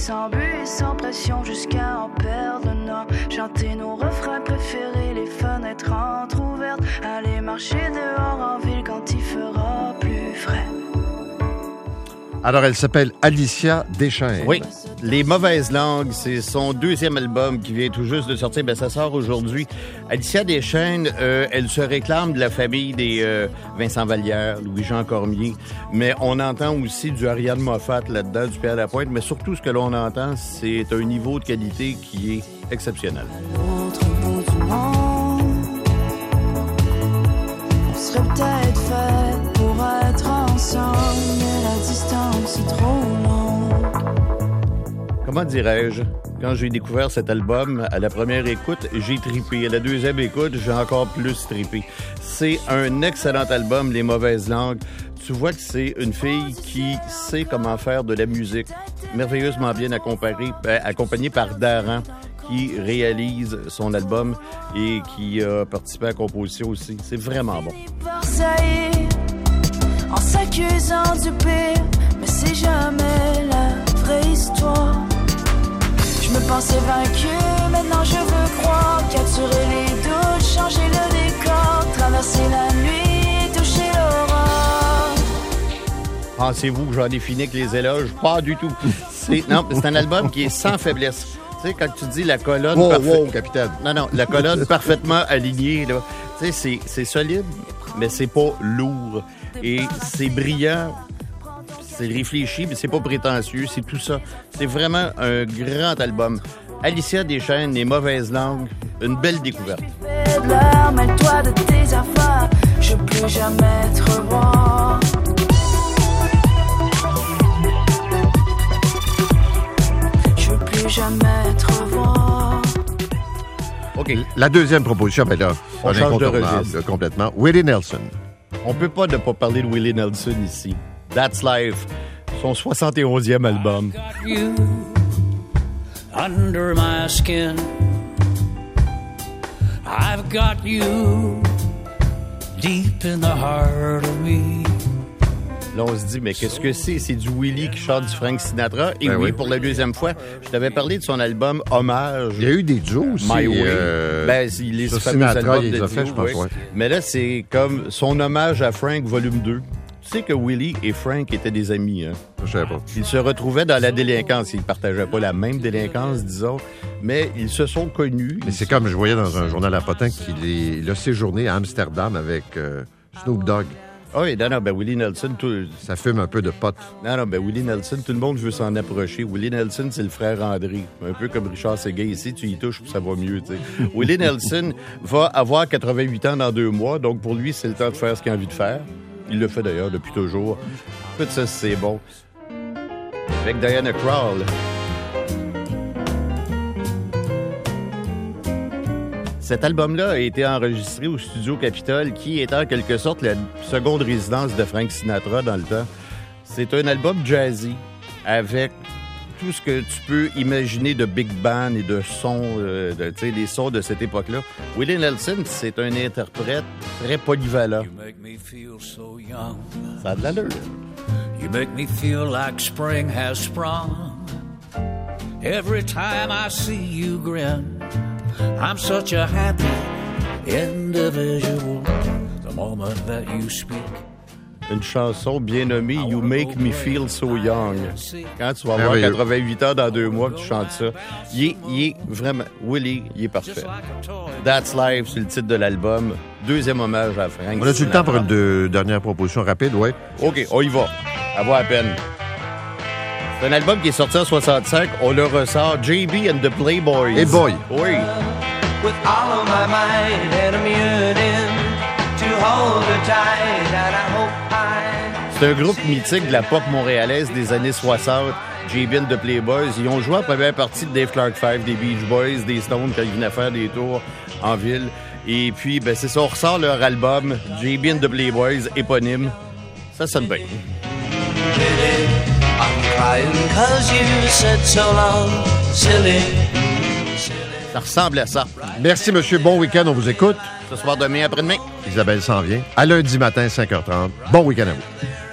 sans but et sans pression jusqu'à en perdre le nord. Chanter nos refrains préférés, les fenêtres entrouvertes. Aller marcher dehors en ville quand il fera plus frais. Alors, elle s'appelle Alicia Deschaines. Oui, Les Mauvaises Langues, c'est son deuxième album qui vient tout juste de sortir. Ça sort aujourd'hui. Alicia Deschaines, elle se réclame de la famille des Vincent Vallière, Louis-Jean Cormier, mais on entend aussi du Ariane Moffat là-dedans, du Pierre Lapointe, mais surtout ce que l'on entend, c'est un niveau de qualité qui est exceptionnel. À l'autre bout du monde, on serait peut-être fait pour être ensemble, mais la distance est trop longue. Comment dirais-je? Quand j'ai découvert cet album, à la première écoute, j'ai trippé. À la deuxième écoute, j'ai encore plus trippé. C'est un excellent album, Les Mauvaises Langues. Tu vois que c'est une fille qui sait comment faire de la musique, merveilleusement bien accompagnée par Daran, qui réalise son album et qui a participé à la composition aussi. C'est vraiment bon. En s'accusant du pire, mais c'est jamais la vraie histoire. Je me pensais vaincu, maintenant je veux croire. Capturer les doutes, changer le décor, traverser la nuit, toucher l'aurore. Pensez-vous que j'en ai fini avec les éloges? Pas du tout. C'est un album qui est sans faiblesse. Tu sais, quand tu dis la colonne... Wow, capitaine. Non, la colonne parfaitement alignée, là. Tu sais, c'est solide, mais c'est pas lourd. Et c'est brillant, c'est réfléchi, mais c'est pas prétentieux, c'est tout ça. C'est vraiment un grand album. Alicia Deschaines, Les Mauvaises Langues, une belle découverte. Mêle-toi de tes affaires, je veux plus jamais te revoir. Je veux plus jamais te revoir. OK. La deuxième proposition, ben là, On change de incontournable, registre. complètement. Willie Nelson. On peut pas ne pas parler de Willie Nelson ici. That's Life, son 71e album. You under my skin. I've got you deep in the heart of me. Là, on se dit, mais qu'est-ce que c'est? C'est du Willie qui chante du Frank Sinatra. Et Ben oui, oui. pour la deuxième fois, je t'avais parlé de son album Hommage. Il y a eu des duos aussi. My Way. Il est sur fameux Sinatra, album il les de a fait, duo, je pense, oui. ouais. Mais là, c'est comme son hommage à Frank, volume 2. Tu sais que Willie et Frank étaient des amis, hein? Je sais pas. Ils se retrouvaient dans la délinquance. Ils partageaient pas la même délinquance, disons, mais ils se sont connus. Mais c'est comme je voyais dans un journal à Potin qu'il a séjourné à Amsterdam avec Snoop Dogg. Ah oui, non, Willie Nelson, Ça fume un peu de pot. Willie Nelson, tout le monde veut s'en approcher. Willie Nelson, c'est le frère André. Un peu comme Richard Seguin ici, tu y touches, ça va mieux, tu sais. Willie Nelson va avoir 88 ans dans 2 mois, donc pour lui, c'est le temps de faire ce qu'il a envie de faire. Il le fait d'ailleurs depuis toujours. Écoute ça, c'est bon. Avec Diana Krall. Cet album-là a été enregistré au Studio Capitole, qui est en quelque sorte la seconde résidence de Frank Sinatra dans le temps. C'est un album jazzy avec tout ce que tu peux imaginer de big band et de sons, les sons de cette époque-là. Willie Nelson, c'est un interprète très polyvalent. You make me feel so young. Ça a de l'allure. You make me feel like spring has sprung. Every time I see you grin, I'm such a happy individual. The moment that you speak. Une chanson bien nommée « You Make Me Feel So Young ». Quand tu vas avoir Merveilleux. 88 ans dans 2 mois que tu chantes ça, il est vraiment... Willie, il est parfait. That's Life, c'est le titre de l'album. Deuxième hommage à Frank On a-tu le temps pour Sinatra. une dernière proposition rapide, oui? OK, on y va. À voir à peine. C'est un album qui est sorti en 65. On le ressort. JB and the Playboys. Hey boy! Oui. With all of my might and I'm yearning to hold her tight and I hope C'est un groupe mythique de la pop montréalaise des années 60. JB and the Playboys. Ils ont joué en première partie de Dave Clark 5, des Beach Boys, des Stones quand ils venaient faire des tours en ville. Et puis, c'est ça, on ressort leur album JB and the Playboys, éponyme. Ça sonne bien. I'm crying 'cause you said so long, silly. Ça ressemble à ça. Merci, monsieur. Bon week-end. On vous écoute. Ce soir, demain, après-demain. Isabelle s'en vient. À lundi matin, 5h30. Bon week-end à vous.